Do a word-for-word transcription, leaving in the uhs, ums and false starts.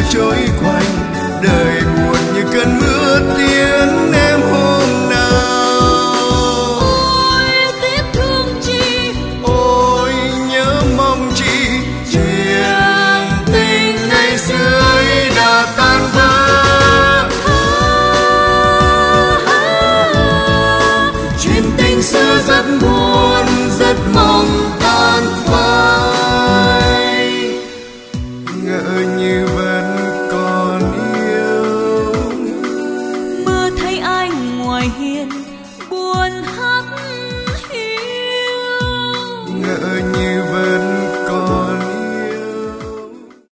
trôi quanh, đời buồn như cơn mưa tiếng em hôm nào. Ôi tiếc thương chi, Ôi nhớ mong chi, chuyện tình ngày xưa